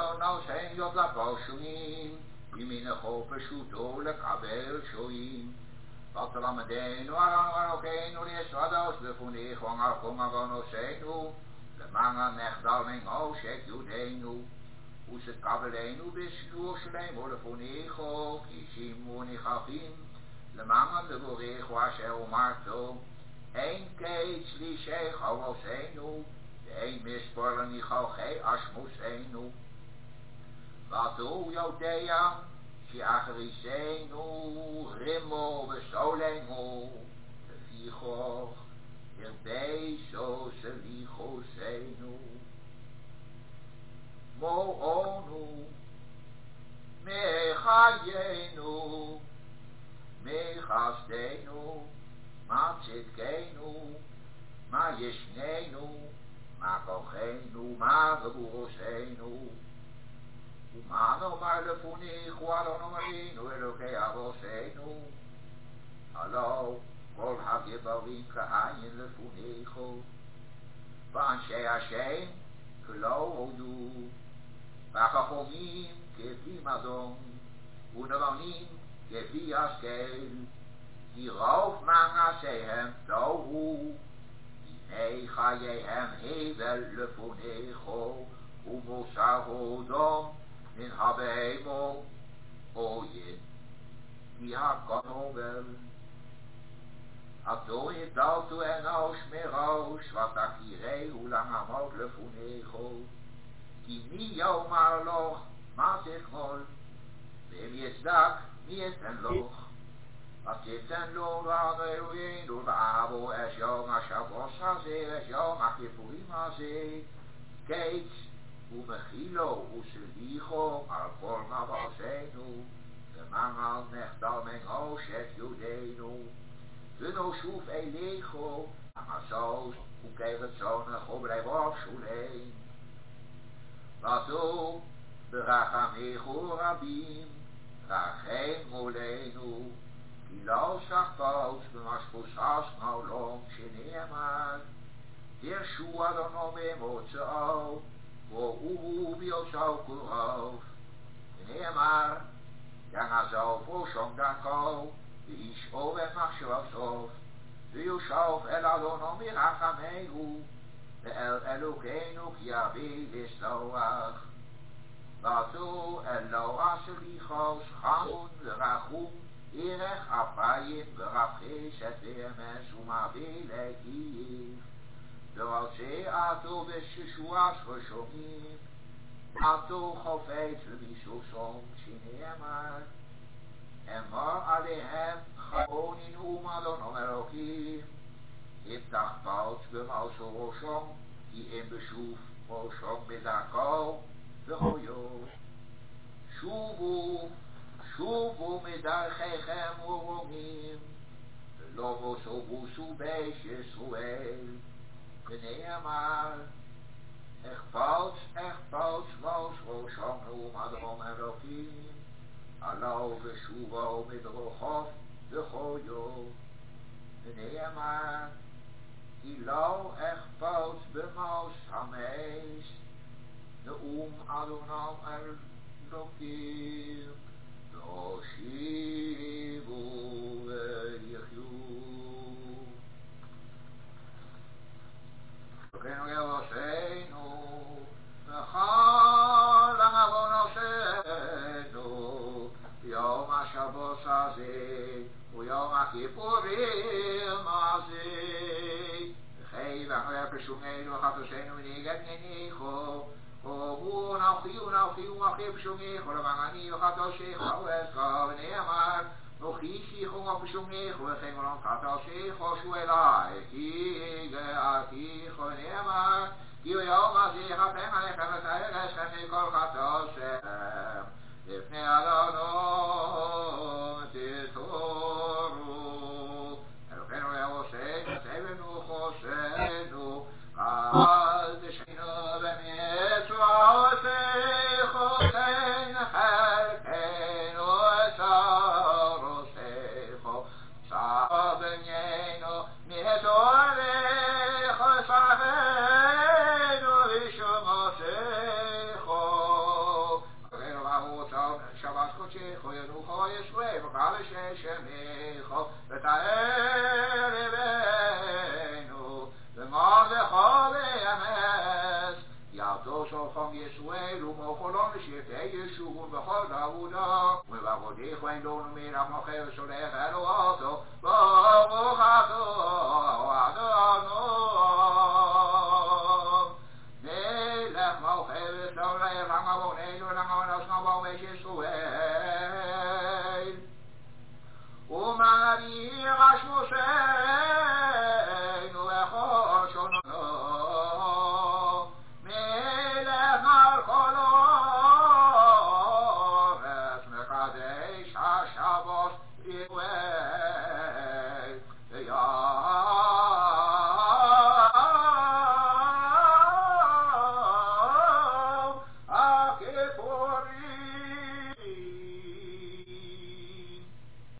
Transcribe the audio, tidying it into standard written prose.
no Señor la poshuim, y mi nejo peshuto le kabel shoim. Batalamadenu arangarokeinu liesados lefuni hongagono seinu, le manga negdalingo shek judenu. Use kabelenu bishu shlemo lefuni ho, kishimuni chachim, le manga leburi chwashe umarto. Een keits li sheikh hawosenu, een misborlen ni chauche ashmusenu. Vatu Jodea, si agrisenu, rimmel besolenu, de vigoch, irbeso se vigosenu. Mo onu, mechayenu, mechastenu, ma tzidkenu, ma yishnenu, ma kochenu, ma geburosenu. Umano maar lefuni, guadano marino, Elokei avosenu. Hallo, kol hagibarim kahayin lefunicho. V'anshe Hashem, klo hodu. V'achachomim, kefi madon. U'nevanim, kefi askel. Hieroof mangasehem tohu. Hine chayehem hevel lefunicho. U'mosahodom. In habehemel, oye, die kan over. Atoye daltu en aus meroos, wat akire, hoe lang amot lefunego. Ki mi jou maar loch, maar zich mol. Wem je dak, niet en loch. Wat zit en loch, waar de uien, door de abo, es jou maar shavos haze, es jou maar kipurim haze. Kijk. Umechilo, uselicho, alkol mavosenu, de mangal nechtal mengo, shek judenu, duno shuf elecho, amasos, ukevet zonach, obrevov shulein. Vatu, berachamechu rabim, rachem molenu, kilo sachpaus, b'mashpusas maulom, sheneamad, Yeshua donome motzao, Wo biosau kurov, Neemar, Yangazov, Oshom Danko, the Ish Oven Machshavsov, the Yoshav El Adonom Irachamehu, the El Elokeinu Yavi Listoach, Vatu Elo Aselichos, Chamun, the Rachum, Irech Apayim, the Rachis, et Vehemes, Umavi Lekiv. Zoals ze ato besjeshuas geshomim, ato chofet lebisosom shineamar, en mar alehem chaonin umadon Elohim, iftach paut b'mauso roshom, ki im beshuf roshom bedako, v'choyo. Shuvu medarchechem uromim, v'lo vosobusu beis Yisrael, Neemar, Echpouts, was Rosham Adon Elohim, Alo Veshuvo Midrochov, de Goyo. Neemar, Ilo Echpouts Bemos Hameis, de Adonam Elohim, Doshivu Yehu. Kenu Yevosenu, Mechal Avonosenu, Yom HaShavos Hazeh, Uyom HaKippurim Hazeh, V'chei v'achler Peshumenu, V'chatosenu V'nigat Nenicho, Obu Nauchi Peshumecho, L'mangani V'chatoshecho Eska, V'neamar, Nochichicho Peshumecho, V'chei V'nom Chatoshecho Shuelai, Ki Ge'aticho Neamar, Ki Yom Hazeh Chatem Alechem V'tayel Eschem Mikol Chatoshem, Lifnei Adonai Titoru, Elokeinu Yevosenu, Tevenu Chosenu, Al Tishinu B'mitzvotecho Ten Chelkeinu Esarosecho, Sabbeinu Mi'etorecho Safenu V'shumosecho, קודשך ינוחו ישראל וקדש שמך ותאר לבנו ומרדך ואמס יעתו שולחם ישראל ומחולון לשבטי ישורון בכל עבודה ובעבודך ואין לנו מרם אחר שולח אלוהתו ברוך אתה אדוני נלך מלכי וסלח למבוננו ולמבוננו בבית ישראל ומנביא רשמוסי